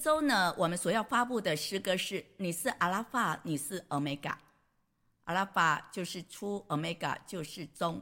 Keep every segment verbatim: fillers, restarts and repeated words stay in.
周呢，我们所要发布的诗歌是你是阿拉法，你是欧米伽。阿拉法就是初，欧米伽就是终。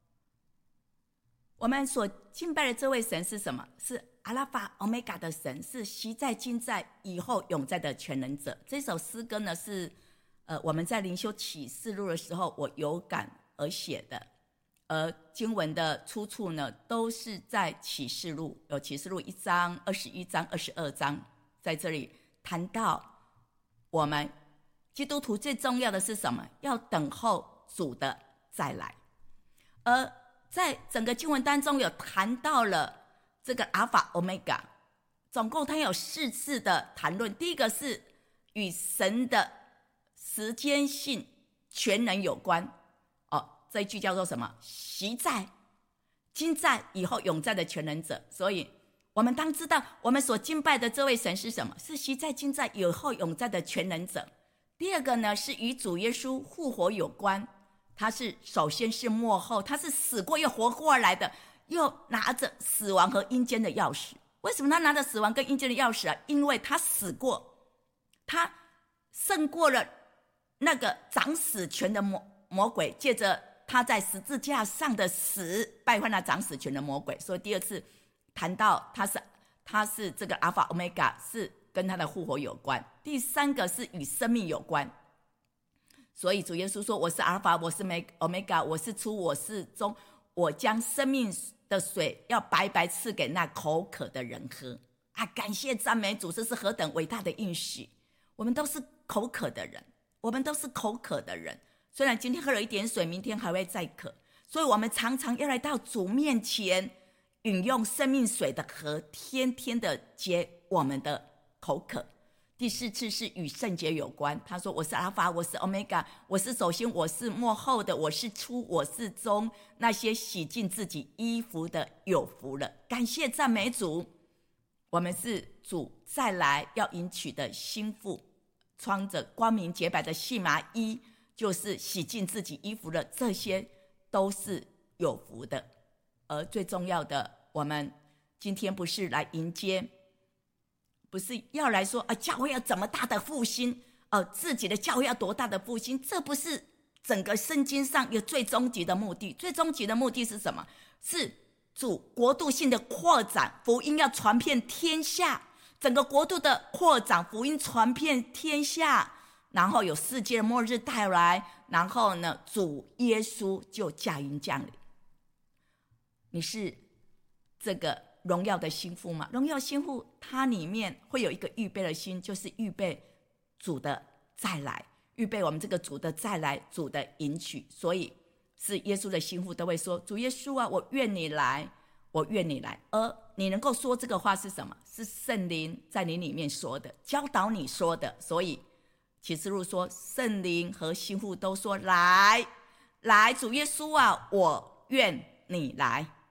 我们所敬拜的这位神是什么？是阿拉法欧米伽的神，是昔在今在以后永在的全能者。这首诗歌呢是呃我们在灵修启示录的时候我有感而写的，而经文的出处呢都是在启示录，有启示录一章、二十一章、二十二章，在这里谈到我们基督徒最重要的是什么？要等候主的再来。而在整个经文当中有谈到了这个阿尔法、欧米伽，总共它有四次的谈论。第一个是与神的时间性全能有关，哦，这一句叫做什么？昔在、今在、以后永在的全能者。所以我们当知道我们所敬拜的这位神是什么？是昔在、今在、以后永在的全能者。第二个呢，是与主耶稣复活有关，他是首先是末后，他是死过又活过来的，又拿着死亡和阴间的钥匙。为什么他拿着死亡跟阴间的钥匙啊？因为他死过，他胜过了那个掌死权的 魔, 魔鬼，借着他在十字架上的死败坏了掌死权的魔鬼。所以第二次谈到他是他是这个阿尔法欧米伽，是跟他的复活有关。第三个是与生命有关，所以主耶稣说，我是阿尔法，我是欧米伽，我是初，我是终，我将生命的水要白白赐给那口渴的人喝啊！感谢赞美主，这是何等伟大的应许。我们都是口渴的人，我们都是口渴的人，虽然今天喝了一点水，明天还会再渴，所以我们常常要来到主面前，饮用生命水的河，天天的解我们的口渴。第四次是与圣洁有关，他说我是阿尔法，我是欧米伽，我是首先，我是末后的，我是初，我是终，那些洗净自己衣服的有福了。感谢赞美主，我们是主再来要迎娶的新妇，穿着光明洁白的细麻衣，就是洗净自己衣服了，这些都是有福的。而最重要的，我们今天不是来迎接，不是要来说啊，教会要怎么大的复兴，呃，自己的教会要多大的复兴，这不是整个圣经上有最终极的目的。最终极的目的是什么？是主国度性的扩展，福音要传遍天下，整个国度的扩展，福音传遍天下，然后有世界的末日到来，然后呢，主耶稣就驾云降临。你是这个荣耀的新妇吗？荣耀新妇它里面会有一个预备的心，就是预备主的再来，预备我们这个主的再来，主的迎娶。所以是耶稣的新妇都会说，主耶稣啊，我愿你来，我愿你来。而你能够说这个话是什么？是圣灵在你里面说的，教导你说的。所以启示录说，圣灵和新妇都说，来来，主耶稣啊，我愿你来。